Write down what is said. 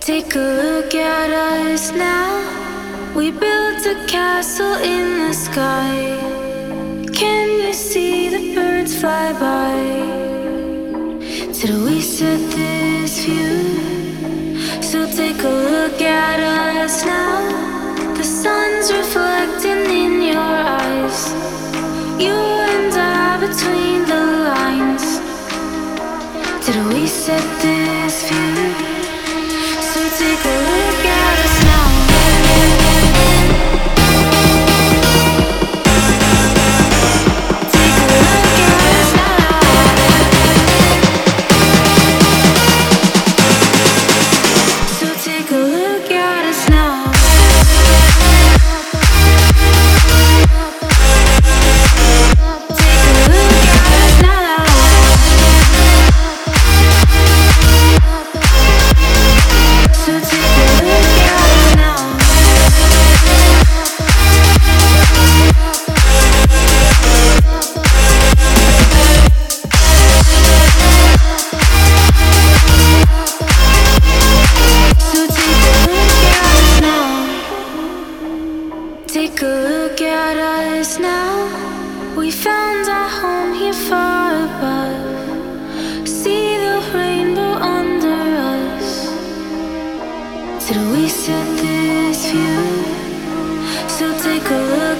Take a look at us now. We built a castle in the sky. Can you see the birds fly by? Did we set this view? So take a look at us now. The sun's reflecting in your eyes. You and I between the lines. Did we set this view? So take a look at us now. Take a look at us now. We found our home here far above. See the rainbow under us. Did we set this view? So take a look